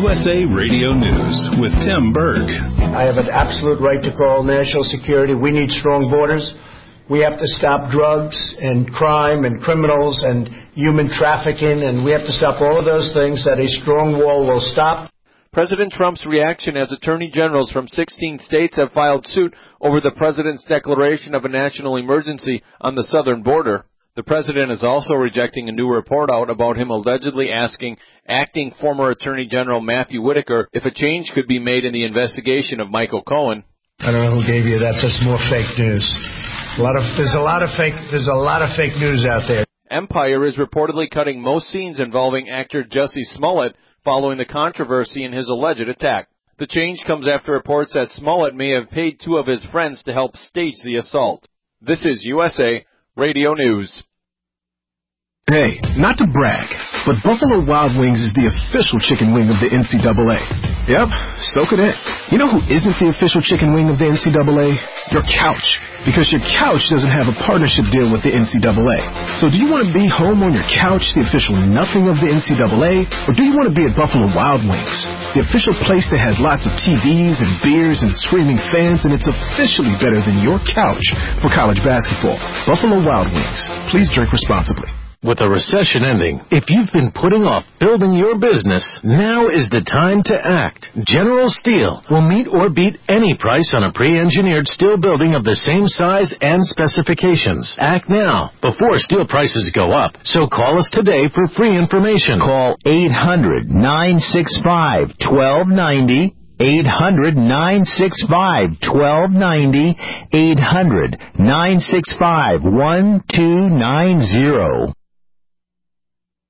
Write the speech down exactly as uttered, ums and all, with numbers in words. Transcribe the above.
S A Radio News with Tim Berg. I have an absolute right to call national security. We need strong borders. We have to stop drugs and crime and criminals and human trafficking, and we have to stop all of those things that a strong wall will stop. President Trump's reaction as attorney generals from sixteen states have filed suit over the president's declaration of a national emergency on the southern border. The president is also rejecting a new report out about him allegedly asking acting former Attorney General Matthew Whitaker if a change could be made in the investigation of Michael Cohen. I don't know who gave you that. Just more fake news. A lot of there's a lot of fake there's a lot of fake news out there. Empire is reportedly cutting most scenes involving actor Jussie Smollett following the controversy in his alleged attack. The change comes after reports that Smollett may have paid two of his friends to help stage the assault. This is U S A Radio News. Hey, not to brag, but Buffalo Wild Wings is the official chicken wing of the N C double A. Yep, soak it in. You know who isn't the official chicken wing of the N C double A? Your couch. Because your couch doesn't have a partnership deal with the N C double A. So do you want to be home on your couch, the official nothing of the N C double A? Or do you want to be at Buffalo Wild Wings, the official place that has lots of T Vs and beers and screaming fans, and it's officially better than your couch for college basketball? Buffalo Wild Wings. Please drink responsibly. With a recession ending, if you've been putting off building your business, now is the time to act. General Steel will meet or beat any price on a pre-engineered steel building of the same size and specifications. Act now, before steel prices go up. So call us today for free information. Call eight hundred, nine six five, one two nine zero. eight hundred, nine six five, one two nine zero. eight hundred, nine six five, one two nine zero.